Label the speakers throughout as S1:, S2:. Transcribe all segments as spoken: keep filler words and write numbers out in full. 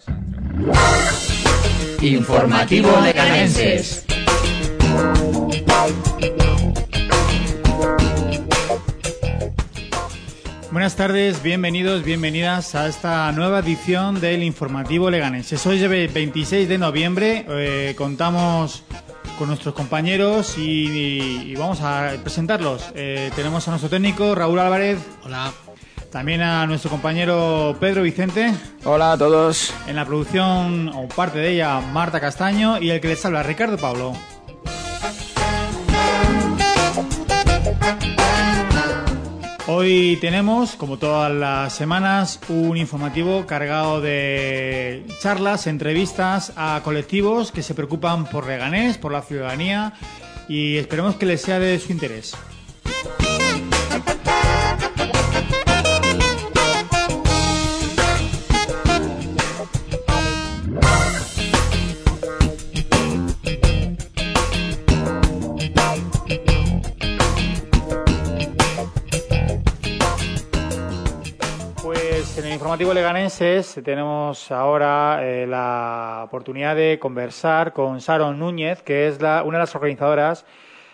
S1: Informativo Leganenses.
S2: Buenas tardes, bienvenidos, bienvenidas a esta nueva edición del Informativo Leganenses. Hoy es veintiséis de noviembre, eh, contamos con nuestros compañeros y, y vamos a presentarlos. Eh, tenemos a nuestro técnico Raúl Álvarez.
S3: Hola.
S2: También a nuestro compañero Pedro Vicente.
S4: Hola a todos.
S2: En la producción, o parte de ella, Marta Castaño. Y el que les habla, Ricardo Pablo. Hoy tenemos, como todas las semanas, un informativo cargado de charlas, entrevistas a colectivos que se preocupan por Leganés, por la ciudadanía, y esperemos que les sea de su interés. En el informativo Leganenses tenemos ahora eh, la oportunidad de conversar con Sharon Núñez, que es la, una de las organizadoras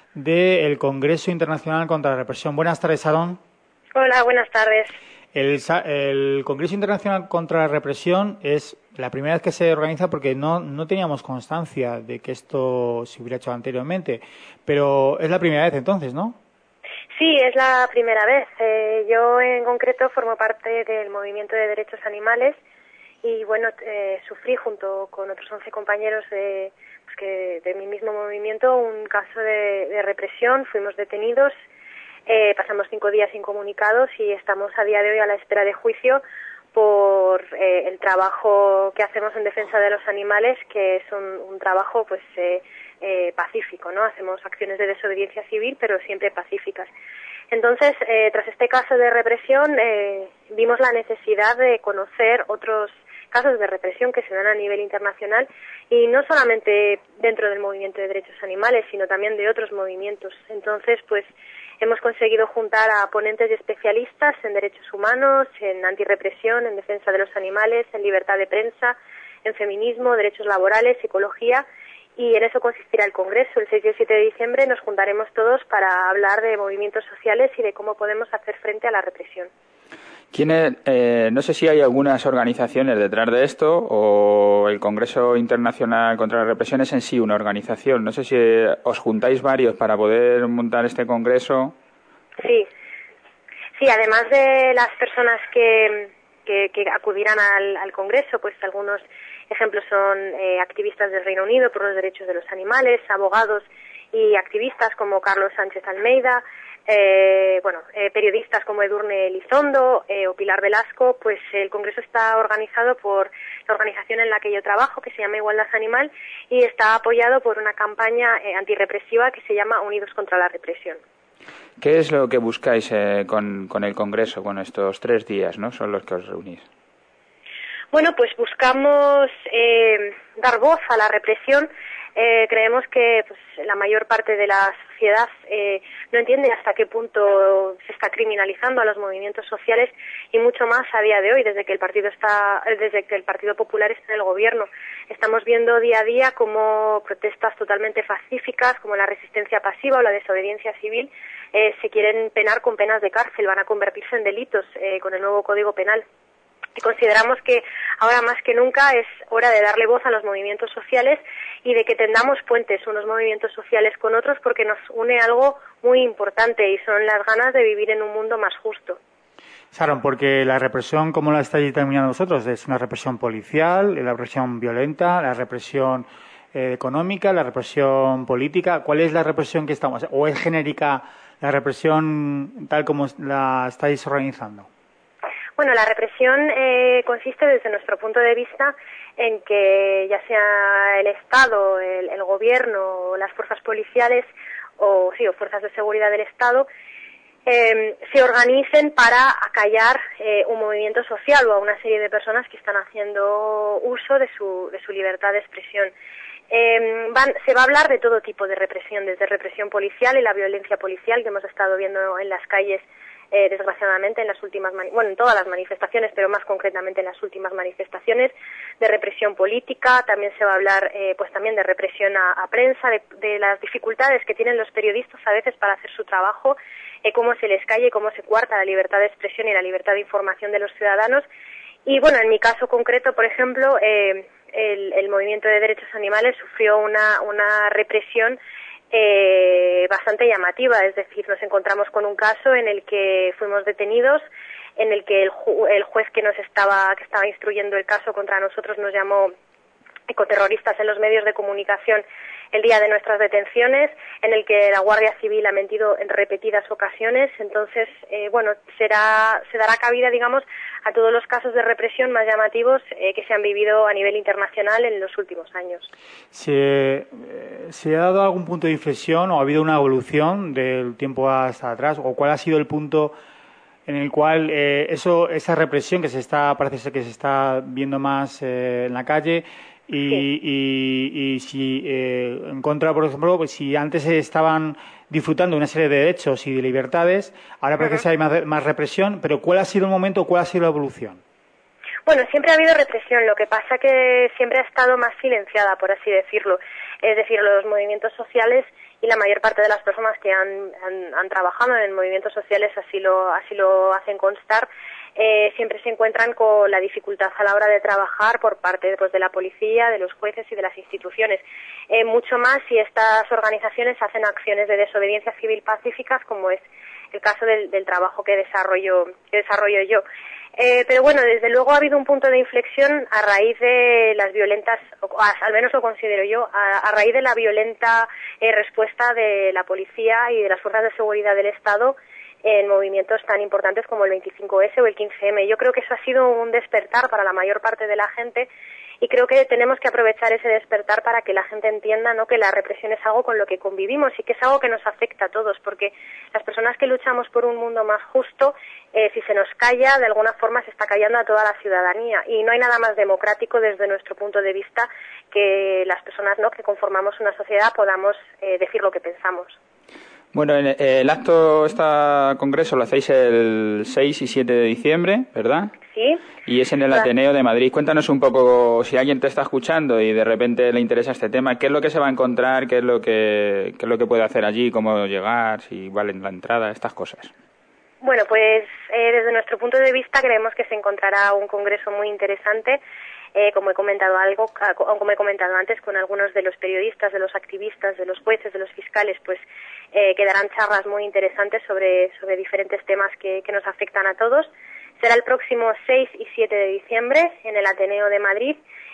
S2: del Congreso Internacional contra la Represión. Buenas tardes, Sharon.
S5: Hola, buenas tardes.
S2: El, el Congreso Internacional contra la Represión es la primera vez que se organiza porque no, no teníamos constancia de que esto se hubiera hecho anteriormente, pero es la primera vez entonces, ¿no?
S5: Sí, es la primera vez. Eh, yo en concreto formo parte del movimiento de derechos animales y bueno, eh, sufrí junto con otros once compañeros de, pues que, de mi mismo movimiento un caso de, de represión. Fuimos detenidos, eh, pasamos cinco días incomunicados y estamos a día de hoy a la espera de juicio por eh, el trabajo que hacemos en defensa de los animales, que es un, un trabajo pues eh, eh, pacífico, ¿no? Hacemos acciones de desobediencia civil, pero siempre pacíficas. Entonces, eh, tras este caso de represión, eh, vimos la necesidad de conocer otros casos de represión que se dan a nivel internacional y no solamente dentro del movimiento de derechos animales, sino también de otros movimientos. Entonces, pues, hemos conseguido juntar a ponentes y especialistas en derechos humanos, en antirrepresión, en defensa de los animales, en libertad de prensa, en feminismo, derechos laborales, psicología, y en eso consistirá el Congreso. El seis y el siete de diciembre nos juntaremos todos para hablar de movimientos sociales y de cómo podemos hacer frente a la represión.
S4: ¿Quién, eh, no sé si hay algunas organizaciones detrás de esto o el Congreso Internacional contra la Represión es en sí una organización. No sé si os juntáis varios para poder montar este congreso.
S5: Sí, sí. Además de las personas que, que, que acudirán al, al Congreso, pues algunos ejemplos son eh, activistas del Reino Unido por los derechos de los animales, abogados y activistas como Carlos Sánchez Almeida, eh, bueno, eh, periodistas como Edurne Elizondo eh, o Pilar Velasco. Pues el Congreso está organizado por la organización en la que yo trabajo, que se llama Igualdad Animal, y está apoyado por una campaña eh, antirrepresiva que se llama Unidos contra la Represión.
S4: ¿Qué es lo que buscáis eh, con, con el Congreso, con estos tres días, ¿no? Son los que os reunís.
S5: Bueno, pues buscamos eh, dar voz a la represión. Eh, creemos que pues, la mayor parte de la sociedad eh, no entiende hasta qué punto se está criminalizando a los movimientos sociales y mucho más a día de hoy, desde que el partido está, desde que el Partido Popular está en el gobierno. Estamos viendo día a día como protestas totalmente pacíficas, como la resistencia pasiva o la desobediencia civil, eh, se quieren penar con penas de cárcel, van a convertirse en delitos eh, con el nuevo Código Penal. Y consideramos que ahora más que nunca es hora de darle voz a los movimientos sociales y de que tendamos puentes unos movimientos sociales con otros, porque nos une algo muy importante y son las ganas de vivir en un mundo más justo.
S2: Sharon, porque la represión, ¿cómo la estáis determinando vosotros? ¿Es una represión policial, la represión violenta, la represión eh, económica, la represión política? ¿Cuál es la represión que estamos? ¿O es genérica la represión tal como la estáis organizando?
S5: Bueno, la represión eh, consiste desde nuestro punto de vista en que ya sea el Estado, el, el Gobierno, las fuerzas policiales o sí o fuerzas de seguridad del Estado eh, se organicen para acallar eh, un movimiento social o a una serie de personas que están haciendo uso de su, de su libertad de expresión. Eh, van, se va a hablar de todo tipo de represión, desde represión policial y la violencia policial que hemos estado viendo en las calles eh, desgraciadamente en las últimas, mani- bueno, en todas las manifestaciones, pero más concretamente en las últimas manifestaciones, de represión política. También se va a hablar, eh, pues también de represión a, a prensa, de, de las dificultades que tienen los periodistas a veces para hacer su trabajo, eh, cómo se les calla y cómo se cuarta la libertad de expresión y la libertad de información de los ciudadanos. Y bueno, en mi caso concreto, por ejemplo, eh, el, el movimiento de derechos animales sufrió una, una represión Eh, bastante llamativa, es decir, nos encontramos con un caso en el que fuimos detenidos, en el que el, ju el juez que nos estaba que estaba instruyendo el caso contra nosotros nos llamó ecoterroristas en los medios de comunicación el día de nuestras detenciones, en el que la Guardia Civil ha mentido en repetidas ocasiones. Entonces, eh, bueno, será se dará cabida, digamos, a todos los casos de represión más llamativos eh, que se han vivido a nivel internacional en los últimos años.
S2: ¿Se, eh, ¿Se ha dado algún punto de inflexión o ha habido una evolución del tiempo hasta atrás? ¿O cuál ha sido el punto en el cual eh, eso esa represión que se está parece ser que se está viendo más eh, en la calle? Y,
S5: sí.
S2: y, y si eh, en contra, por ejemplo, pues si antes estaban disfrutando de una serie de derechos y de libertades, ahora parece uh-huh. que hay más, más represión, pero ¿cuál ha sido el momento, cuál ha sido la evolución?
S5: Bueno, siempre ha habido represión, lo que pasa que siempre ha estado más silenciada, por así decirlo. Es decir, los movimientos sociales y la mayor parte de las personas que han, han, han trabajado en movimientos sociales así lo, así lo hacen constar. Eh, siempre se encuentran con la dificultad a la hora de trabajar por parte pues, de la policía, de los jueces y de las instituciones. Eh, mucho más si estas organizaciones hacen acciones de desobediencia civil pacíficas, como es el caso del, del trabajo que desarrollo, que desarrollo yo. Eh, pero bueno, desde luego ha habido un punto de inflexión a raíz de las violentas, o al menos lo considero yo, a, a raíz de la violenta eh, respuesta de la policía y de las fuerzas de seguridad del Estado en movimientos tan importantes como el veinticinco ese o el quince eme. Yo creo que eso ha sido un despertar para la mayor parte de la gente y creo que tenemos que aprovechar ese despertar para que la gente entienda, ¿no?, que la represión es algo con lo que convivimos y que es algo que nos afecta a todos, porque las personas que luchamos por un mundo más justo, eh, si se nos calla, de alguna forma se está callando a toda la ciudadanía y no hay nada más democrático desde nuestro punto de vista que las personas, ¿no?, que conformamos una sociedad podamos eh, decir lo que pensamos.
S4: Bueno, el acto, este congreso lo hacéis el seis y siete de diciembre, ¿verdad?
S5: Sí.
S4: Y es en el Ateneo de Madrid. Cuéntanos un poco, si alguien te está escuchando y de repente le interesa este tema, ¿qué es lo que se va a encontrar? ¿Qué es lo que, qué es lo que puede hacer allí? ¿Cómo llegar? ¿Si vale la entrada? Estas cosas.
S5: Bueno, pues eh, desde nuestro punto de vista creemos que se encontrará un congreso muy interesante. Eh, como he comentado algo, como he comentado antes, con algunos de los periodistas, de los activistas, de los jueces, de los fiscales, pues eh, quedarán charlas muy interesantes sobre, sobre diferentes temas que, que nos afectan a todos. Será el próximo seis y siete de diciembre en el Ateneo de Madrid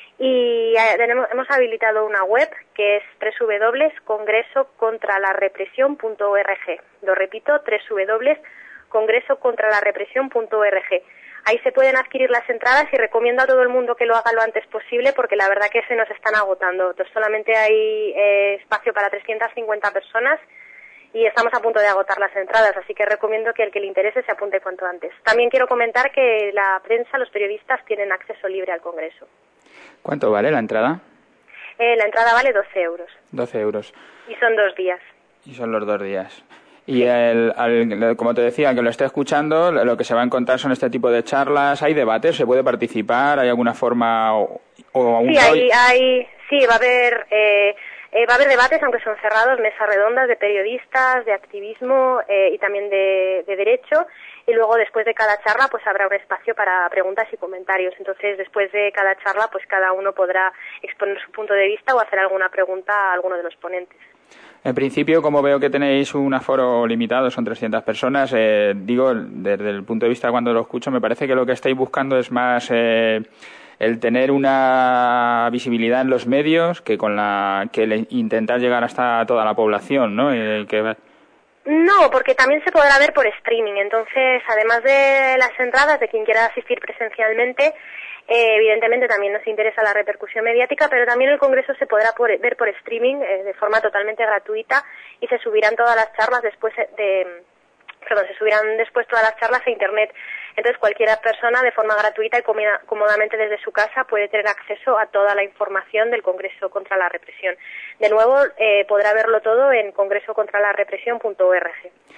S5: y eh, tenemos, hemos habilitado una web que es doble u doble u doble u punto congreso contra la represión punto org. Lo repito, doble u doble u doble u punto congreso contra la represión punto org. Ahí se pueden adquirir las entradas y recomiendo a todo el mundo que lo haga lo antes posible porque la verdad que se nos están agotando. Entonces, solamente hay eh, espacio para trescientas cincuenta personas y estamos a punto de agotar las entradas, así que recomiendo que el que le interese se apunte cuanto antes. También quiero comentar que la prensa, los periodistas, tienen acceso libre al Congreso.
S4: ¿Cuánto vale la entrada?
S5: Eh, la entrada vale doce euros.
S4: doce euros.
S5: Y son dos días.
S4: Y son los dos días. Y el, al, como te decía, que lo esté escuchando, lo que se va a encontrar son este tipo de charlas. ¿Hay debates? ¿Se puede participar? ¿Hay alguna forma? O, o
S5: sí, hay, hay, sí, va a haber... Eh, Eh, va a haber debates, aunque son cerrados, mesas redondas de periodistas, de activismo eh, y también de, de derecho. Y luego, después de cada charla, pues habrá un espacio para preguntas y comentarios. Entonces, después de cada charla, pues cada uno podrá exponer su punto de vista o hacer alguna pregunta a alguno de los ponentes.
S4: En principio, como veo que tenéis un aforo limitado, son trescientas personas, eh, digo, desde el punto de vista cuando lo escucho, me parece que lo que estáis buscando es más... Eh, el tener una visibilidad en los medios que con la que el intentar llegar hasta toda la población, ¿no? Eh, que...
S5: No, porque también se podrá ver por streaming. Entonces, además de las entradas de quien quiera asistir presencialmente, eh, evidentemente también nos interesa la repercusión mediática, pero también el Congreso se podrá por, ver por streaming eh, de forma totalmente gratuita y se subirán todas las charlas después de... Perdón, se subirán después todas las charlas a Internet. Entonces, cualquier persona, de forma gratuita y cómodamente desde su casa, puede tener acceso a toda la información del Congreso contra la Represión. De nuevo, eh, podrá verlo todo en congreso contra la represión punto org.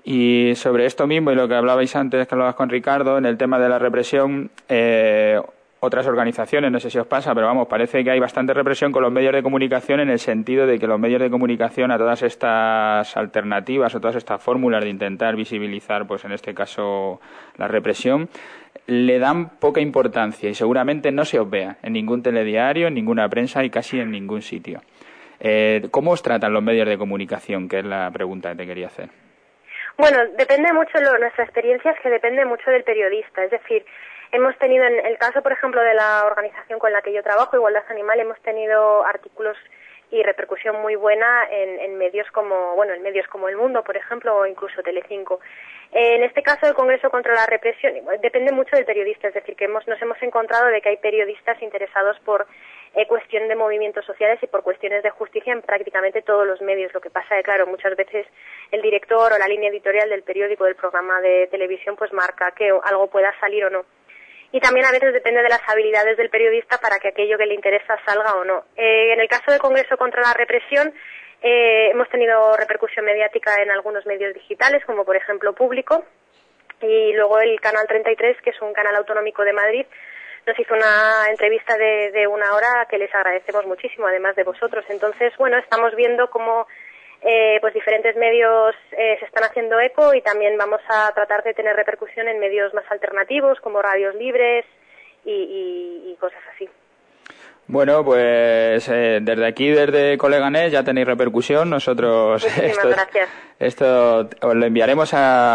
S4: Y sobre esto mismo y lo que hablabais antes, que hablabas con Ricardo, en el tema de la represión, eh, otras organizaciones, no sé si os pasa, pero vamos, parece que hay bastante represión con los medios de comunicación en el sentido de que los medios de comunicación a todas estas alternativas o todas estas fórmulas de intentar visibilizar, pues en este caso, la represión, le dan poca importancia y seguramente no se os vea en ningún telediario, en ninguna prensa y casi en ningún sitio. Eh, ¿Cómo os tratan los medios de comunicación? Que es la pregunta que te quería hacer.
S5: Bueno, depende mucho, lo, nuestra experiencia es que depende mucho del periodista, es decir, hemos tenido, en el caso, por ejemplo, de la organización con la que yo trabajo, Igualdad Animal, hemos tenido artículos y repercusión muy buena en, en medios como, bueno, en medios como El Mundo, por ejemplo, o incluso Telecinco. En este caso, el Congreso contra la Represión depende mucho del periodista, es decir, que hemos, nos hemos encontrado de que hay periodistas interesados por eh, cuestión de movimientos sociales y por cuestiones de justicia en prácticamente todos los medios. Lo que pasa es que, claro, muchas veces el director o la línea editorial del periódico, del programa de televisión, pues marca que algo pueda salir o no. Y también a veces depende de las habilidades del periodista para que aquello que le interesa salga o no. Eh, en el caso del Congreso contra la Represión, eh, hemos tenido repercusión mediática en algunos medios digitales, como por ejemplo Público, y luego el Canal treinta y tres, que es un canal autonómico de Madrid, nos hizo una entrevista de, de una hora que les agradecemos muchísimo, además de vosotros. Entonces, bueno, estamos viendo cómo eh, pues diferentes medios eh, se están haciendo eco y también vamos a tratar de tener repercusión en medios más alternativos, como radios libres y, y, y cosas así.
S4: Bueno, pues eh, desde aquí, desde Coleganés, ya tenéis repercusión. Nosotros
S5: Muchísimas
S4: esto,
S5: gracias.
S4: Esto os lo enviaremos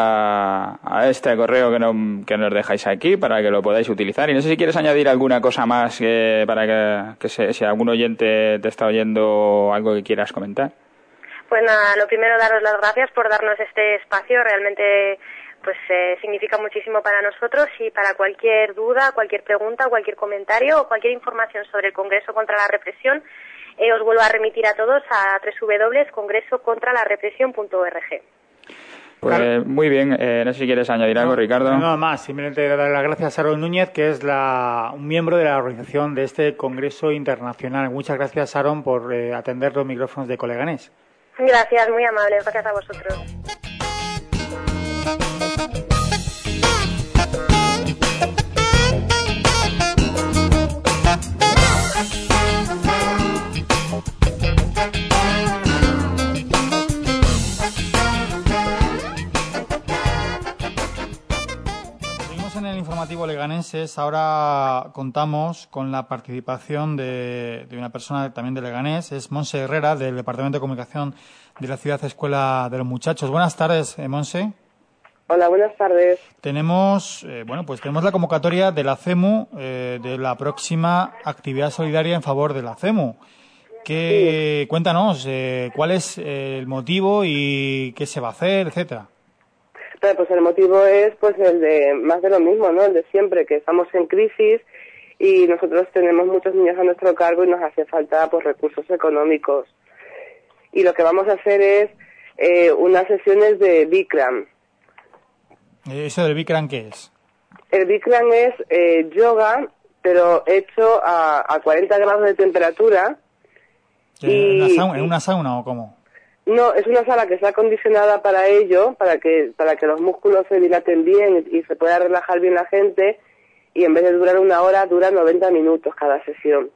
S4: a, a este correo que, no, que nos dejáis aquí para que lo podáis utilizar. Y no sé si quieres añadir alguna cosa más que, para que, que se, si algún oyente te está oyendo, algo que quieras comentar.
S5: Pues nada, lo primero daros las gracias por darnos este espacio. Realmente pues eh, significa muchísimo para nosotros y para cualquier duda, cualquier pregunta, cualquier comentario o cualquier información sobre el Congreso contra la Represión, eh, os vuelvo a remitir a todos a doble u doble u doble u punto congreso contra la represión punto org.
S4: Pues
S2: Claro.
S4: muy bien, eh, no sé si quieres añadir algo,
S2: No,
S4: Ricardo.
S5: Eh,
S2: No, más, simplemente dar las gracias a Sharon Núñez, que es la, un miembro de la organización de este Congreso Internacional. Muchas gracias, Sharon, por eh, atender los micrófonos de Coleganés.
S5: Gracias, muy amables, gracias a vosotros.
S2: Seguimos en el informativo Leganenses. Ahora contamos con la participación de, de una persona también de Leganés, es Monse Herrera, del Departamento de Comunicación de la Ciudad Escuela de los Muchachos. Buenas tardes, eh, Monse.
S3: Hola, buenas tardes.
S2: Tenemos, eh, bueno, pues tenemos la convocatoria de la CEMU, eh, de la próxima actividad solidaria en favor de la CEMU. Que, sí. Cuéntanos, eh, ¿cuál es eh, el motivo y qué se va a hacer, etcétera?
S3: Pues el motivo es pues el de más de lo mismo, ¿no? El de siempre, que estamos en crisis y nosotros tenemos muchos niños a nuestro cargo y nos hace falta pues recursos económicos. Y lo que vamos a hacer es eh, unas sesiones de Bikram.
S2: ¿Eso del Bikram qué es?
S3: El Bikram es eh, yoga, pero hecho a, a cuarenta grados de temperatura.
S2: ¿En, y, una sauna, ¿En una sauna o cómo?
S3: No, es una sala que está acondicionada para ello, para que para que los músculos se dilaten bien y, y se pueda relajar bien la gente, y en vez de durar una hora, dura noventa minutos cada sesión.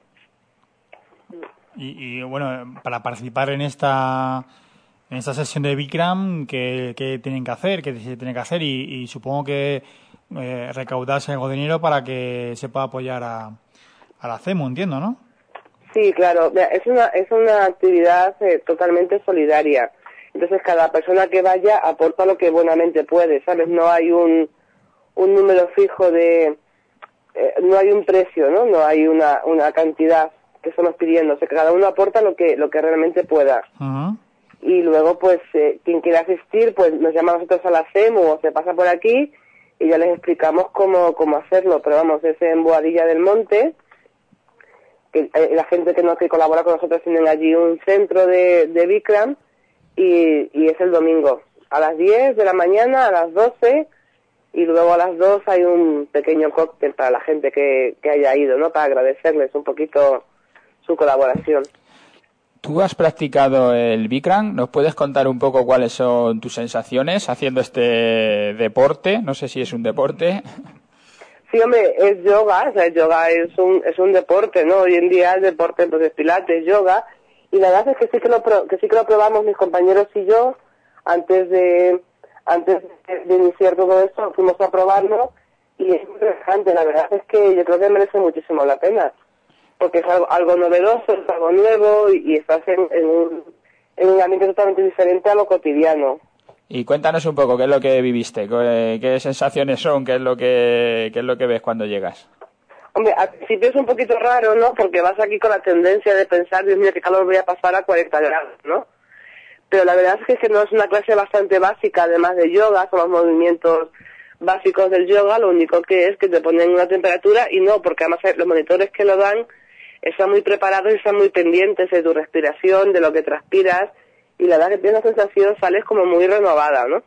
S2: Y, y bueno, para participar en esta en esta sesión de Bikram, ¿qué, qué tienen que hacer? ¿Qué se tiene que hacer? Y, y supongo que eh, recaudarse algo de dinero para que se pueda apoyar a, a la CEMU, entiendo, ¿no?
S3: Sí, claro. Es una es una actividad eh, totalmente solidaria. Entonces, cada persona que vaya aporta lo que buenamente puede, ¿sabes? No hay un un número fijo de... Eh, no hay un precio, ¿no? No hay una una cantidad que estamos pidiendo. O sea, que cada uno aporta lo que lo que realmente pueda.
S2: Uh-huh.
S3: Y luego, pues, eh, quien quiera asistir, pues nos llama a nosotros a la CEMU o se pasa por aquí y ya les explicamos cómo cómo hacerlo. Pero vamos, es en Boadilla del Monte. Que la gente que, no, que colabora con nosotros tienen allí un centro de, de Bikram y, y es el domingo a las diez de la mañana, a las doce, y luego a las dos hay un pequeño cóctel para la gente que, que haya ido, ¿no? Para agradecerles un poquito su colaboración.
S4: tú has practicado el Bikram. ¿Nos puedes contar un poco cuáles son tus sensaciones haciendo este deporte? No sé si es un deporte.
S3: Sí, hombre, es yoga, o sea, el yoga es un, es un deporte, ¿no? Hoy en día el deporte pues es pilates, yoga, y la verdad es que sí que lo, pro, que sí que lo probamos mis compañeros y yo, antes de, antes de, de iniciar todo esto, fuimos a probarlo, y es interesante, la verdad es que yo creo que merece muchísimo la pena, porque es algo, algo novedoso, es algo nuevo, y, y estás en, en un, en un ambiente totalmente diferente a lo cotidiano.
S4: Y cuéntanos un poco qué es lo que viviste, qué, qué sensaciones son, qué es lo que qué es lo que ves cuando llegas.
S3: Hombre, al principio es un poquito raro, ¿no? Porque vas aquí con la tendencia de pensar, Dios mío, qué calor voy a pasar a cuarenta grados, ¿no? Pero la verdad es que, es que no es una clase bastante básica, además de yoga, son los movimientos básicos del yoga, lo único que es que te ponen una temperatura y no, porque además los monitores que lo dan están muy preparados y están muy pendientes de tu respiración, de lo que transpiras, y la verdad que tienes la sensación, sales como muy renovada, ¿no?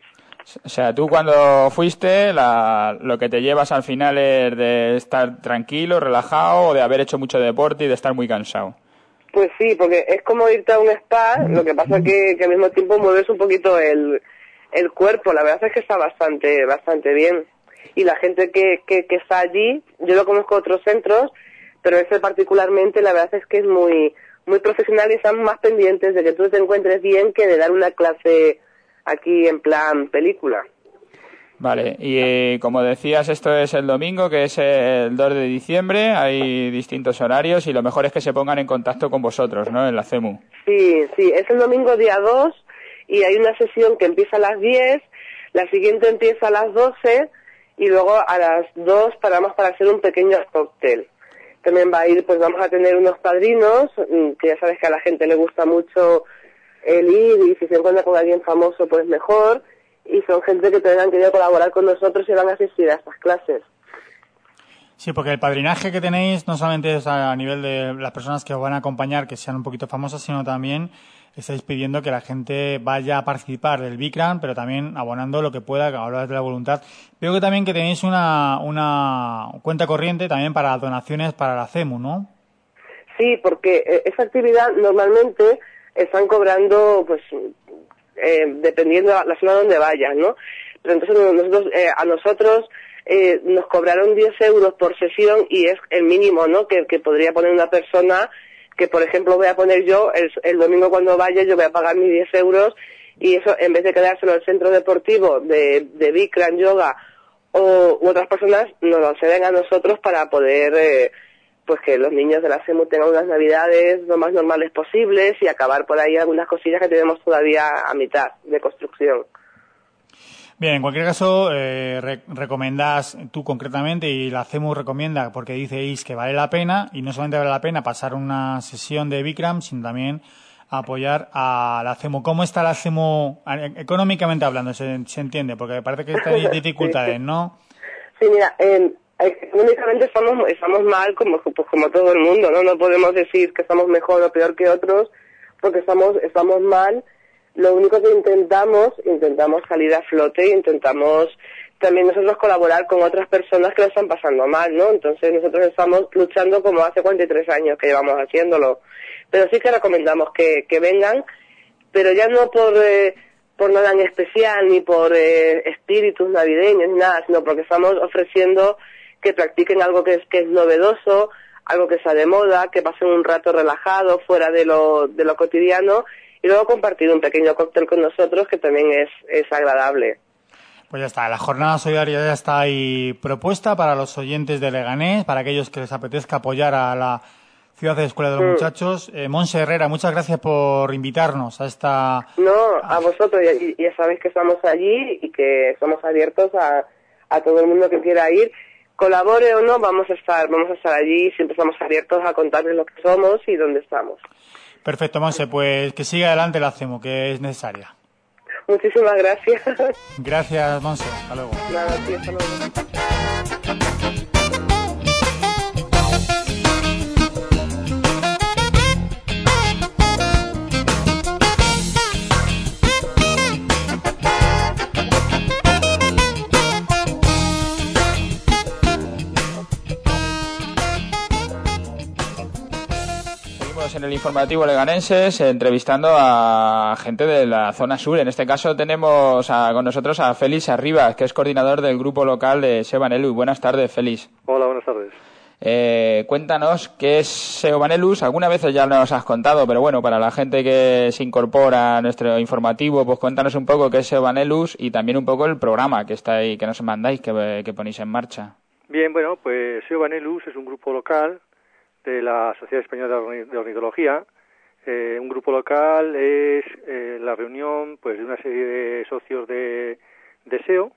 S4: O sea, tú cuando fuiste, la, lo que te llevas al final es de estar tranquilo, relajado, o de haber hecho mucho deporte y de estar muy cansado.
S3: Pues sí, porque es como irte a un spa, lo que pasa que, que al mismo tiempo mueves un poquito el, el cuerpo, la verdad es que está bastante, bastante bien. Y la gente que, que, que está allí, yo lo conozco en otros centros, pero ese particularmente la verdad es que es muy... muy profesional y están más pendientes de que tú te encuentres bien que de dar una clase aquí en plan película.
S4: Vale, y eh, como decías, esto es el domingo, que es el dos de diciembre, hay distintos horarios y lo mejor es que se pongan en contacto con vosotros, ¿no?, en la CEMU.
S3: Sí, sí, es el domingo día dos y hay una sesión que empieza a las diez, la siguiente empieza a las doce y luego a las dos paramos para hacer un pequeño cóctel. También va a ir, pues vamos a tener unos padrinos, que ya sabes que a la gente le gusta mucho el ir y si se encuentra con alguien famoso, pues mejor. Y son gente que tendrán que ir a colaborar con nosotros y van a asistir a estas clases.
S2: Sí, porque el padrinaje que tenéis no solamente es a nivel de las personas que os van a acompañar, que sean un poquito famosas, sino también estáis pidiendo que la gente vaya a participar del Bikram, pero también abonando lo que pueda, que hablas de la voluntad. Veo que también que tenéis una, una cuenta corriente también para donaciones para la CEMU, ¿no?
S3: Sí, porque esa actividad normalmente están cobrando, pues, eh, dependiendo de la zona donde vayan, ¿no? Pero entonces nosotros, eh, a nosotros eh, nos cobraron diez euros por sesión y es el mínimo, ¿no?, que, que podría poner una persona. Que por ejemplo voy a poner yo, el, el domingo cuando vaya yo voy a pagar mis diez euros y eso en vez de quedárselo al centro deportivo de, de Bikram Yoga o u otras personas nos lo ceden a nosotros para poder eh, pues que los niños de la CEMU tengan unas navidades lo más normales posibles y acabar por ahí algunas cosillas que tenemos todavía a mitad de construcción.
S2: Bien, en cualquier caso, eh, re recomendás tú concretamente y la CEMU recomienda porque diceis que vale la pena y no solamente vale la pena pasar una sesión de Bikram, sino también apoyar a la CEMU. ¿Cómo está la CEMU económicamente hablando? Se, se entiende, porque parece que hay dificultades, ¿no?
S3: Sí, mira, eh, económicamente estamos, estamos mal como, pues como todo el mundo, ¿no? No podemos decir que estamos mejor o peor que otros porque estamos, estamos mal. Lo único que intentamos, intentamos salir a flote e intentamos también nosotros colaborar con otras personas que lo están pasando mal, ¿no? Entonces nosotros estamos luchando como hace cuarenta y tres años que llevamos haciéndolo. Pero sí que recomendamos que, que vengan, pero ya no por, eh, por nada en especial, ni por eh, espíritus navideños, ni nada, sino porque estamos ofreciendo que practiquen algo que es, que es novedoso, algo que sea de moda, que pasen un rato relajado, fuera de lo, de lo cotidiano, y luego compartir un pequeño cóctel con nosotros que también es, es agradable.
S2: Pues ya está, la jornada solidaria ya está ahí propuesta para los oyentes de Leganés, para aquellos que les apetezca apoyar a la Ciudad de Escuela de los mm. Muchachos. Eh, Montse Herrera, muchas gracias por invitarnos a esta...
S3: No, a vosotros, ya, ya sabéis que estamos allí y que estamos abiertos a, a todo el mundo que quiera ir. Colabore o no, vamos a estar, vamos a estar allí, siempre estamos abiertos a contarles lo que somos y dónde estamos.
S2: Perfecto, Montse, pues que siga adelante la CEMU, que es necesaria.
S3: Muchísimas gracias.
S2: Gracias, Montse. Hasta luego.
S3: Nada, tío, hasta luego.
S4: Seguimos en el informativo Leganenses entrevistando a gente de la zona sur. En este caso tenemos a, con nosotros a Félix Arribas, que es coordinador del grupo local de S E O Vanellus. Buenas tardes, Félix.
S6: Hola, buenas tardes.
S4: Eh, cuéntanos qué es S E O Vanellus. Algunas veces ya nos has contado, pero bueno, para la gente que se incorpora a nuestro informativo, pues cuéntanos un poco qué es S E O Vanellus y también un poco el programa que está ahí, que nos mandáis, que, que ponéis en marcha.
S6: Bien, bueno, pues S E O Vanellus es un grupo local de la Sociedad Española de Ornitología. Eh, un grupo local es eh, la reunión pues de una serie de socios de, de S E O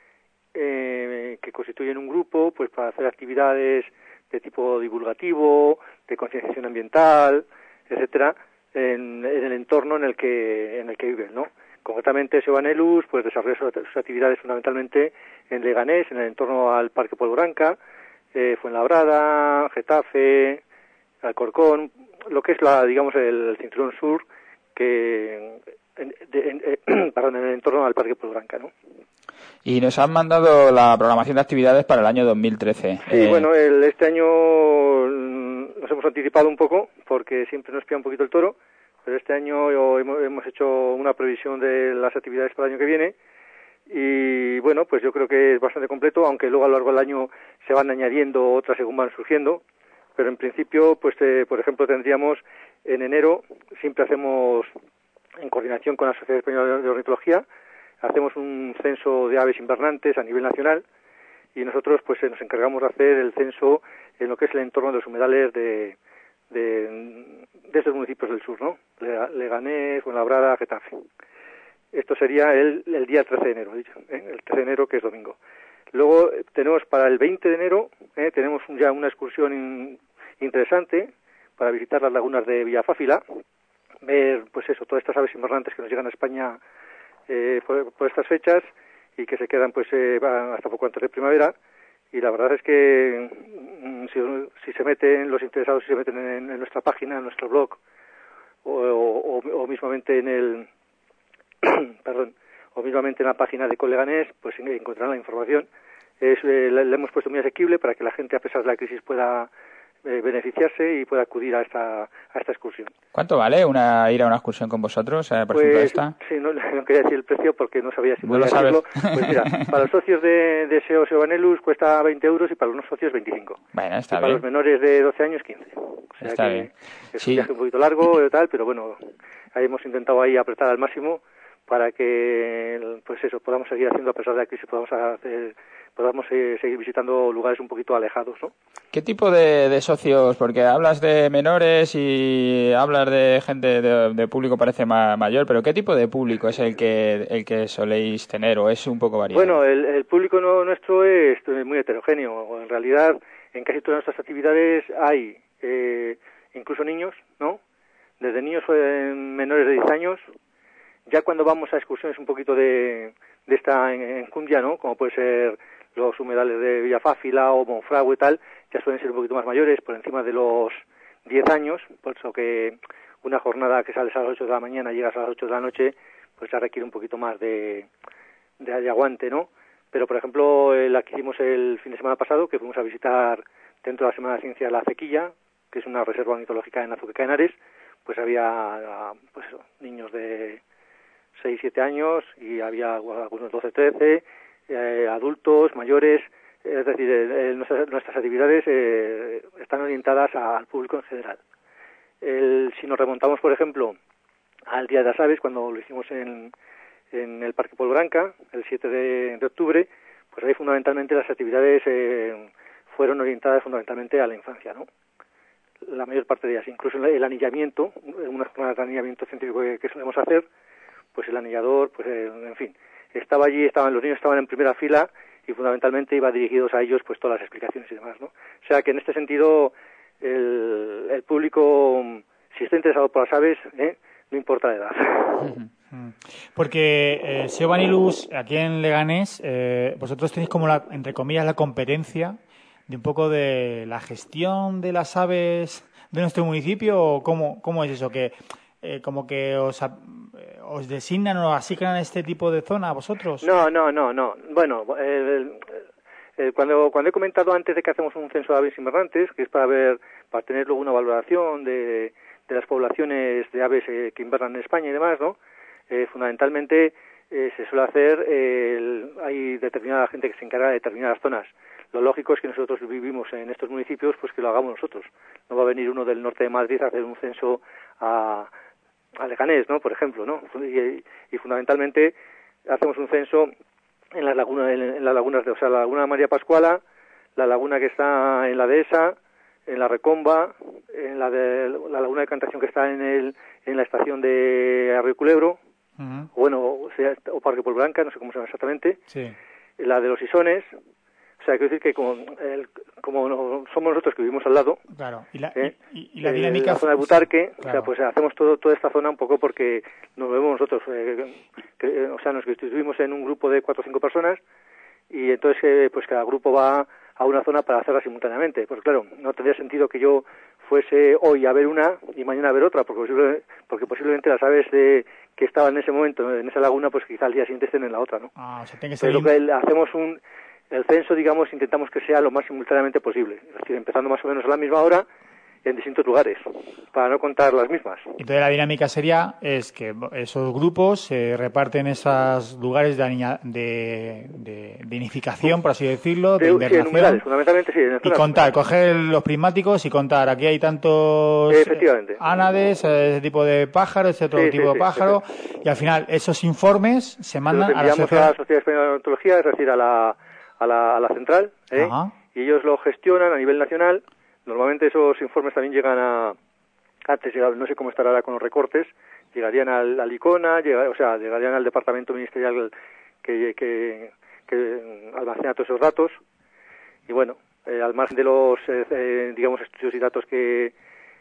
S6: eh, que constituyen un grupo pues para hacer actividades de tipo divulgativo, de concienciación ambiental, etcétera, en, en el entorno en el que en el que viven, ¿no? Concretamente, S E O Vanellus pues desarrolla sus, sus actividades fundamentalmente en Leganés, en el entorno al Parque Polvoranca, eh, Fuenlabrada, Getafe, Alcorcón, lo que es la, digamos, el cinturón sur, que en, de, en, eh, perdón, en el entorno al Parque Polvoranca, ¿no?
S4: Y nos han mandado la programación de actividades para el año dos mil trece.
S6: Sí, eh... bueno, el, este año nos hemos anticipado un poco, porque siempre nos pilla un poquito el toro, pero este año hemos, hemos hecho una previsión de las actividades para el año que viene, y bueno, pues yo creo que es bastante completo, aunque luego a lo largo del año se van añadiendo otras según van surgiendo, pero en principio, pues eh, por ejemplo tendríamos en enero, siempre hacemos, en coordinación con la Sociedad Española de Ornitología, hacemos un censo de aves invernantes a nivel nacional, y nosotros pues nos encargamos de hacer el censo en lo que es el entorno de los humedales de, de, de estos municipios del sur, ¿no? Leganés, Fuenlabrada, Getafe. Esto sería el, el día trece de enero, dicho, ¿eh? El trece de enero, que es domingo. Luego tenemos para el veinte de enero, ¿eh? tenemos ya una excursión in, interesante para visitar las lagunas de Villafáfila, ver, pues eso, todas estas aves invernantes que nos llegan a España eh, por, por estas fechas y que se quedan pues eh, hasta poco antes de primavera. Y la verdad es que mm, si, si se meten, los interesados, si se meten en, en nuestra página, en nuestro blog, o, o, o mismamente en el perdón, o mismamente en la página de Coleganés, pues encontrarán la información. Es, eh, la, la hemos puesto muy asequible para que la gente, a pesar de la crisis, pueda eh, beneficiarse y pueda acudir a esta a esta excursión.
S4: ¿Cuánto vale una ir a una excursión con vosotros, eh, por
S6: pues,
S4: ejemplo esta?
S6: Sí, no, no quería decir el precio porque no sabía si
S4: ¿No lo
S6: podía
S4: sabes?
S6: decirlo. Pues mira, para los socios de, de S E O S E O Vanellus cuesta veinte euros y para los no socios veinticinco.
S4: Bueno, está
S6: y para
S4: bien.
S6: los menores de doce años quince. O sea
S4: está
S6: que
S4: bien.
S6: Es
S4: Sí.
S6: un viaje un poquito largo y tal, pero bueno, ahí hemos intentado ahí apretar al máximo para que, pues eso, podamos seguir haciendo a pesar de la crisis, podamos hacer, podamos eh, seguir visitando lugares un poquito alejados, ¿no?
S4: ¿Qué tipo de, de socios? Porque hablas de menores y hablas de gente de, de público parece ma, mayor, pero ¿qué tipo de público es el que el que soléis tener o es un poco variado?
S6: Bueno, el, el público no, nuestro es muy heterogéneo. En realidad, en casi todas nuestras actividades hay eh, incluso niños, ¿no? Desde niños eh, menores de diez años. Ya cuando vamos a excursiones un poquito de, de esta enjundia, ¿no? Como puede ser los humedales de Villafáfila o Monfragüe y tal, ya suelen ser un poquito más mayores, por encima de los diez años, por eso que una jornada que sales a las ocho de la mañana, llegas a las ocho de la noche, pues ya requiere un poquito más de, de, de aguante, ¿no? Pero, por ejemplo, la que hicimos el fin de semana pasado, que fuimos a visitar dentro de la Semana de Ciencia La Cequilla, que es una reserva ornitológica en Azuqueca de Henares, pues había pues eso, niños de seis, siete años y había algunos doce, trece, eh, adultos, mayores, es decir, eh, nuestras, nuestras actividades eh, están orientadas al público en general. El, si nos remontamos, por ejemplo, al Día de las Aves, cuando lo hicimos en, en el Parque Polvoranca, el siete de, de octubre, pues ahí fundamentalmente las actividades eh, fueron orientadas fundamentalmente a la infancia, ¿no? La mayor parte de ellas, incluso el anillamiento, una jornada de anillamiento científico que, que solemos hacer, pues el anillador, pues eh, en fin, estaba allí, estaban los niños estaban en primera fila y fundamentalmente iba dirigidos a ellos pues todas las explicaciones y demás, ¿no? O sea que en este sentido el, el público, si está interesado por las aves, ¿eh? No importa la edad.
S2: Porque eh, S E O Vanellus, aquí en Leganés, eh, vosotros tenéis como la, entre comillas, la competencia de un poco de la gestión de las aves de nuestro municipio, o cómo, cómo es eso, que eh, como que os, os designan o asignan este tipo de zona a vosotros.
S6: No, no, no, no. Bueno, el, el, el, cuando cuando he comentado antes de que hacemos un censo de aves invernantes, que es para ver, para tener luego una valoración de, de las poblaciones de aves eh, que invernan en España y demás, ¿no? Eh, fundamentalmente eh, se suele hacer, eh, el, hay determinada gente que se encarga de determinadas zonas. Lo lógico es que nosotros vivimos en estos municipios, pues que lo hagamos nosotros. No va a venir uno del norte de Madrid a hacer un censo a, a Leganés, ¿no? Por ejemplo, ¿no? Y, y fundamentalmente hacemos un censo en las lagunas, en, en las lagunas de, o sea, la laguna de María Pascuala, la laguna que está en la dehesa, en la Recomba, en la de la laguna de Cantación que está en el en la estación de Arroyo Culebro, uh-huh. bueno, o, sea, o Parque Polbranca, no sé cómo se llama exactamente, sí. La de los Isones. O sea, quiero decir que como, el, como no, somos nosotros que vivimos al lado,
S2: claro. ¿Y la,
S6: ¿eh?
S2: y, y la dinámica?
S6: Eh, la zona de Butarque,
S2: claro.
S6: O sea, pues hacemos todo, toda esta zona un poco porque nos vemos nosotros, eh, que, o sea, nos constituimos en un grupo de cuatro o cinco personas y entonces eh, pues cada grupo va a una zona para hacerla simultáneamente. Pues claro, no tendría sentido que yo fuese hoy a ver una y mañana a ver otra, porque, posible, porque posiblemente las aves de, que estaban en ese momento en esa laguna, pues quizá al día siguiente estén en la otra, ¿no?
S2: Ah, o sea, tiene que ser
S6: Pero lo que hacemos un... El censo, digamos, intentamos que sea lo más simultáneamente posible, es decir, empezando más o menos a la misma hora en distintos lugares, para no contar las mismas.
S2: Entonces la dinámica sería es que esos grupos se reparten esos lugares de, de, de, de nidificación, por así decirlo, de, de invernación.
S6: Sí, numerales, fundamentalmente sí.
S2: Y contar, coger los prismáticos y contar, aquí hay tantos
S6: Efectivamente.
S2: ánades, ese tipo de pájaro, ese otro
S6: sí,
S2: tipo
S6: sí,
S2: de pájaro, sí, sí. Y al final esos informes se mandan
S6: a la Sociedad... a la Sociedad Española de Ornitología, es decir, a la, a la, a la central, ¿eh? Y ellos lo gestionan a nivel nacional. Normalmente esos informes también llegan a, antes no sé cómo estará ahora con los recortes, llegarían al, al ICONA, llega, o sea, llegarían al departamento ministerial que, que, que almacena todos esos datos, y bueno, eh, al margen de los, eh, digamos, estudios y datos que,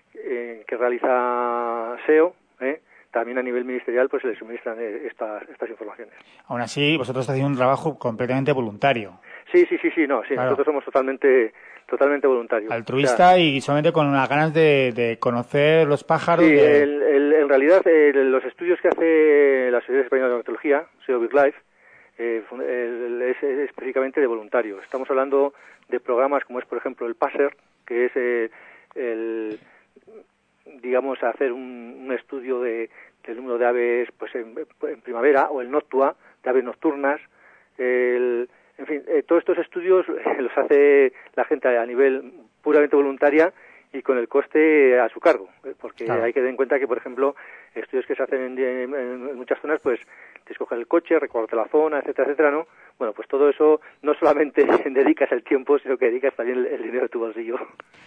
S6: eh, que realiza S E O, eh, también a nivel ministerial pues se les suministran estas, estas informaciones.
S2: Aún así, vosotros estáis haciendo un trabajo completamente voluntario.
S6: Sí, sí, sí, sí, no, sí, claro. Nosotros somos totalmente... totalmente voluntario.
S2: Altruista, o sea, y solamente con las ganas de, de conocer los pájaros.
S6: Sí,
S2: de...
S6: el, el, en realidad el, los estudios que hace la Sociedad Española de Ornitología, S E O BirdLife, eh, el, es, es específicamente de voluntarios. Estamos hablando de programas como es, por ejemplo, el PASER, que es eh, el, digamos, hacer un, un estudio de, del número de aves pues en, en primavera, o el Noctua, de aves nocturnas, el... En fin, eh, todos estos estudios eh, los hace la gente a nivel puramente voluntaria y con el coste a su cargo, eh, porque claro. Hay que tener en cuenta que, por ejemplo, estudios que se hacen en, en, en muchas zonas, pues te escogen el coche, recorrer la zona, etcétera, etcétera, ¿no? Bueno, pues todo eso no solamente dedicas el tiempo, sino que dedicas también el, el dinero de tu bolsillo.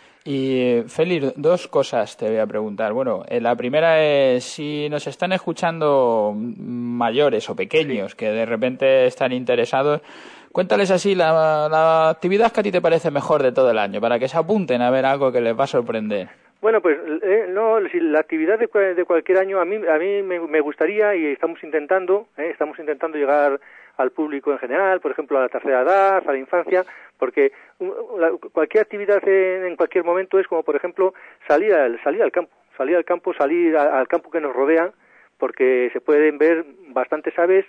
S4: Y, Félix, dos cosas te voy a preguntar. Bueno, eh, la primera es si nos están escuchando mayores o pequeños sí. que de repente están interesados, cuéntales así la, la actividad que a ti te parece mejor de todo el año, para que se apunten a ver algo que les va a sorprender.
S6: Bueno, pues eh, no, si la actividad de, de cualquier año a mí a mí me, me gustaría y estamos intentando, eh, estamos intentando llegar al público en general, por ejemplo a la tercera edad, a la infancia, porque la, cualquier actividad en, en cualquier momento es como, por ejemplo, salir al salir al campo, salir al campo, salir a, al campo que nos rodea, porque se pueden ver bastantes aves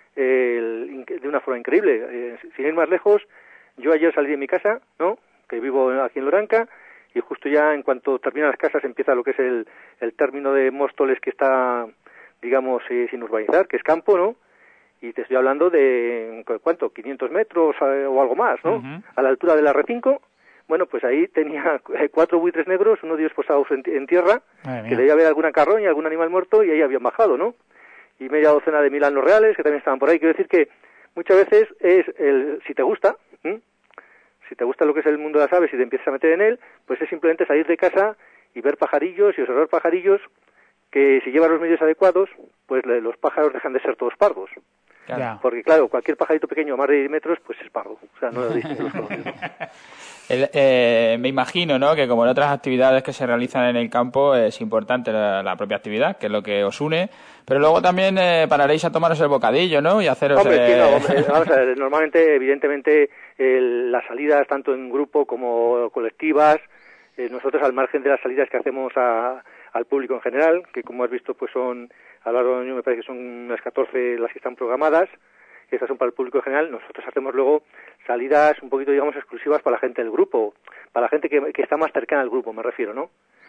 S6: eh, de una forma increíble. Eh, sin ir más lejos, yo ayer salí de mi casa, ¿no? Que vivo aquí en Loranca, y justo ya en cuanto terminan las casas empieza lo que es el, el término de Móstoles, que está, digamos, eh, sin urbanizar, que es campo, ¿no? Y te estoy hablando de, ¿cuánto? quinientos metros eh, o algo más, ¿no? Uh-huh. A la altura del R cinco. Bueno, pues ahí tenía cuatro buitres negros, uno de ellos posados en, en tierra, Ay, que debía haber alguna carroña, algún animal muerto, y ahí habían bajado, ¿no? Y media docena de milanos reales, que también estaban por ahí. Quiero decir que muchas veces es, el si te gusta, ¿eh? si te gusta lo que es el mundo de las aves y te empiezas a meter en él, pues es simplemente salir de casa y ver pajarillos y observar pajarillos, que si llevas los medios adecuados, pues le, los pájaros dejan de ser todos pardos. Claro. Porque claro, cualquier pajarito pequeño a más de diez metros, pues es pardo. O sea, no lo dicen los conocidos.
S4: El, eh, me imagino, ¿no?, que como en otras actividades que se realizan en el campo es importante la, la propia actividad, que es lo que os une, pero luego también eh, pararéis a tomaros el bocadillo, ¿no?, y haceros...
S6: Hombre,
S4: eh...
S6: sí, no, hombre, vamos a ver, normalmente, evidentemente, el, las salidas, tanto en grupo como colectivas, eh, nosotros al margen de las salidas que hacemos a, al público en general, que como has visto, pues son, a lo largo del año me parece que son unas catorce las que están programadas, estas son para el público en general. Nosotros hacemos luego salidas un poquito, digamos, exclusivas para la gente del grupo, para la gente que, que está más cercana al grupo, me refiero, ¿no?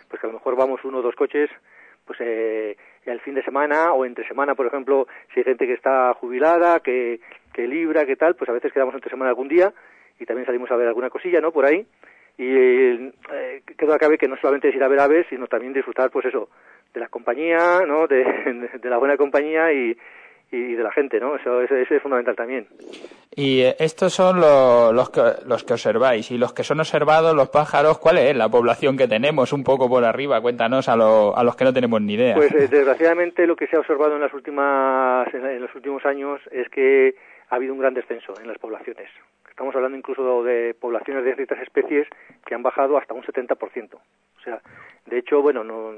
S6: pues que a lo mejor vamos uno o dos coches, pues eh, el fin de semana o entre semana, por ejemplo, si hay gente que está jubilada, que, que libra, que tal, pues a veces quedamos entre semana algún día y también salimos a ver alguna cosilla, ¿no?, por ahí. Y eh, que duda cabe que no solamente es ir a ver aves, sino también disfrutar, pues eso, de la compañía, ¿no?, de, de la buena compañía y, y de la gente, ¿no? Eso, eso, eso es fundamental también.
S4: Y estos son los, los, que, los que observáis. Y los que son observados, los pájaros, ¿cuál es la población que tenemos? Un poco por arriba, cuéntanos a, lo, a los que no tenemos ni idea.
S6: Pues eh, desgraciadamente lo que se ha observado en las últimas en, en los últimos años es que ha habido un gran descenso en las poblaciones. Estamos hablando incluso de poblaciones de ciertas especies que han bajado hasta un setenta por ciento. O sea, de hecho, bueno, no,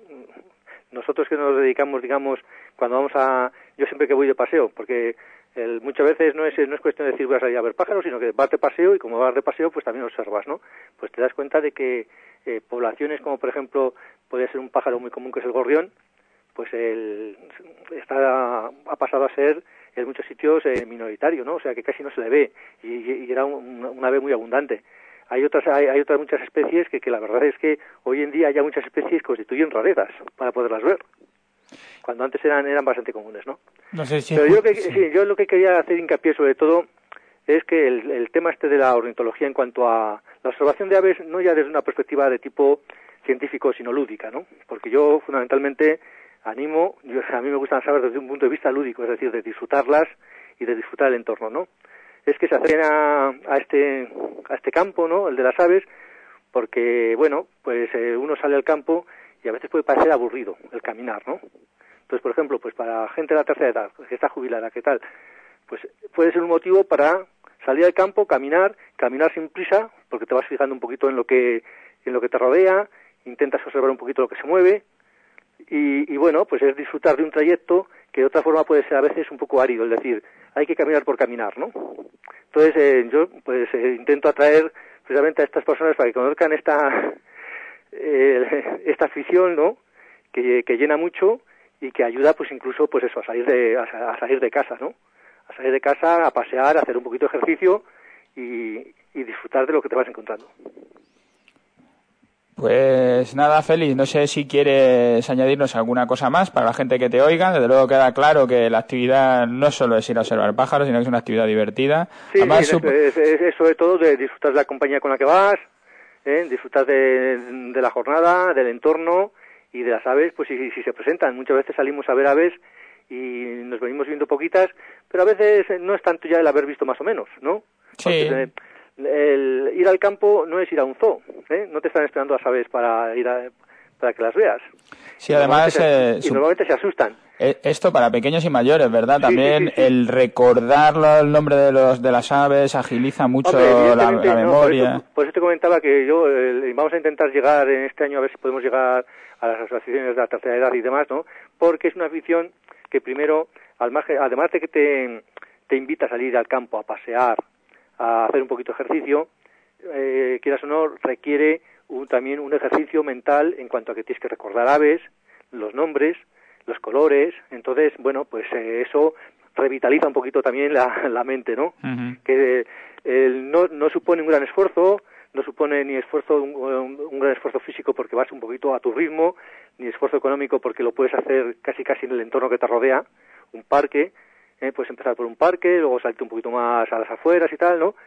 S6: nosotros que nos dedicamos, digamos, cuando vamos a... Yo siempre que voy de paseo, porque el, muchas veces no es no es cuestión de decir voy a salir a ver pájaros, sino que vas de paseo y como vas de paseo, pues también observas, ¿no? Pues te das cuenta de que eh, poblaciones como, por ejemplo, puede ser un pájaro muy común que es el gorrión, pues el, está, ha pasado a ser en muchos sitios eh, minoritario, ¿no? O sea que casi no se le ve y, y era un, una ave muy abundante. Hay otras hay, hay otras muchas especies que, que la verdad es que hoy en día ya muchas especies que constituyen rarezas para poderlas ver, cuando antes eran eran bastante comunes, ¿no?
S2: No sé si
S6: Pero yo, que, sí, yo lo que quería hacer hincapié sobre todo es que el, el tema este de la ornitología en cuanto a la observación de aves, no ya desde una perspectiva de tipo científico, sino lúdica, ¿no? Porque yo fundamentalmente animo, yo, a mí me gusta saber desde un punto de vista lúdico, es decir, de disfrutarlas y de disfrutar el entorno, ¿no? Es que se acerquen a, a este a este campo, ¿no?, el de las aves, porque, bueno, pues eh, uno sale al campo y a veces puede parecer aburrido el caminar, ¿no? Entonces, por ejemplo, pues para gente de la tercera edad, que está jubilada, ¿qué tal? Pues puede ser un motivo para salir al campo, caminar, caminar sin prisa, porque te vas fijando un poquito en lo que en lo que te rodea, intentas observar un poquito lo que se mueve, y, y bueno, pues es disfrutar de un trayecto que de otra forma puede ser a veces un poco árido, es decir, hay que caminar por caminar, ¿no? Entonces eh, yo pues eh, intento atraer precisamente a estas personas para que conozcan esta eh, esta afición, ¿no?, que, que llena mucho y que ayuda pues incluso pues eso a salir de a, a salir de casa, ¿no? A salir de casa, a pasear, a hacer un poquito de ejercicio y, y disfrutar de lo que te vas encontrando.
S4: Pues nada, Félix, no sé si quieres añadirnos alguna cosa más para la gente que te oiga. Desde luego queda claro que la actividad no solo es ir a observar pájaros, sino que es una actividad divertida.
S6: Sí,
S4: Además,
S6: sí,
S4: sup-
S6: es, es, es sobre todo de disfrutar de la compañía con la que vas, ¿eh? Disfrutar de, de la jornada, del entorno y de las aves, pues si, si se presentan. Muchas veces salimos a ver aves y nos venimos viendo poquitas, pero a veces no es tanto ya el haber visto más o menos, ¿no?
S4: Sí.
S6: Porque, el ir al campo no es ir a un zoo, ¿eh? No te están esperando las aves para ir a, para que las veas.
S4: Sí, además...
S6: Se,
S4: eh,
S6: y normalmente se asustan.
S4: Esto para pequeños y mayores, ¿verdad? También
S6: sí, sí, sí, sí.
S4: el recordar el nombre de los de las aves agiliza mucho
S6: Hombre,
S4: la, la memoria.
S6: No, por, eso, por eso te comentaba que yo eh, vamos a intentar llegar en este año a ver si podemos llegar a las asociaciones de la tercera edad y demás, ¿no? Porque es una afición que primero, al margen, además de que te, te invita a salir al campo, a pasear, a hacer un poquito de ejercicio, eh, quieras o no, requiere un, también un ejercicio mental en cuanto a que tienes que recordar aves, los nombres, los colores. Entonces, bueno, pues eh, eso revitaliza un poquito también la, la mente, ¿no? Uh-huh. Que eh, no, no supone un gran esfuerzo, no supone ni esfuerzo un, un, un gran esfuerzo físico porque vas un poquito a tu ritmo, ni esfuerzo económico porque lo puedes hacer casi casi en el entorno que te rodea, un parque. Eh, puedes empezar por un parque, luego salirte un poquito más a las afueras y tal, ¿no?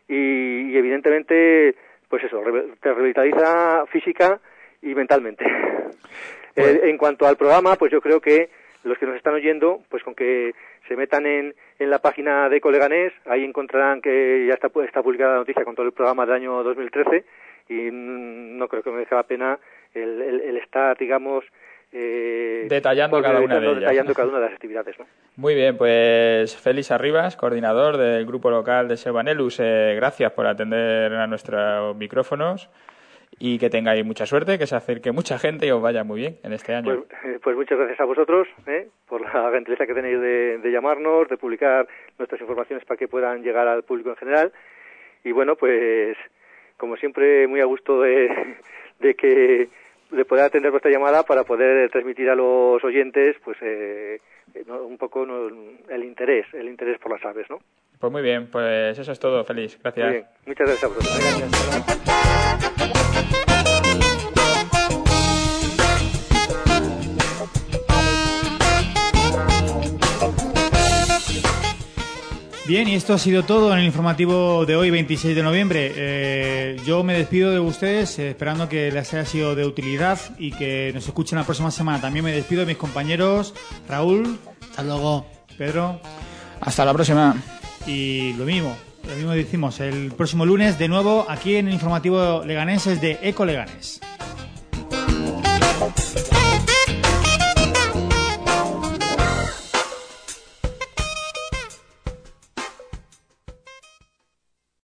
S6: Y, y evidentemente, pues eso, re, te revitaliza física y mentalmente. Pues... Eh, en cuanto al programa, pues yo creo que los que nos están oyendo, pues con que se metan en, en la página de Coleganés, ahí encontrarán que ya está, está publicada la noticia con todo el programa del año dos mil trece y no creo que me deje la pena el, el, el estar, digamos... Eh,
S4: detallando cada una de ellas.
S6: Detallando cada una de las actividades, ¿no?
S4: Muy bien, pues Félix Arribas, coordinador del grupo local de Sebanelus, eh, gracias por atender a nuestros micrófonos y que tengáis mucha suerte, que se acerque mucha gente y os vaya muy bien en este año.
S6: Pues, eh, pues muchas gracias a vosotros eh, por la gentileza que tenéis de, de llamarnos, de publicar nuestras informaciones para que puedan llegar al público en general y bueno, pues como siempre muy a gusto de, de que de poder atender vuestra llamada para poder transmitir a los oyentes pues eh, un poco no, el interés, el interés por las aves, ¿no?
S4: Pues muy bien, pues eso es todo, Félix. Gracias.
S6: Muy bien, muchas gracias a vosotros. Gracias.
S2: Bien, y esto ha sido todo en el informativo de hoy, veintiséis de noviembre. Eh, yo me despido de ustedes eh, esperando que les haya sido de utilidad y que nos escuchen la próxima semana. También me despido de mis compañeros Raúl.
S7: Hasta luego.
S2: Pedro.
S4: Hasta la próxima.
S2: Y lo mismo, lo mismo decimos, el próximo lunes de nuevo aquí en el informativo Leganenses de Eco Leganés.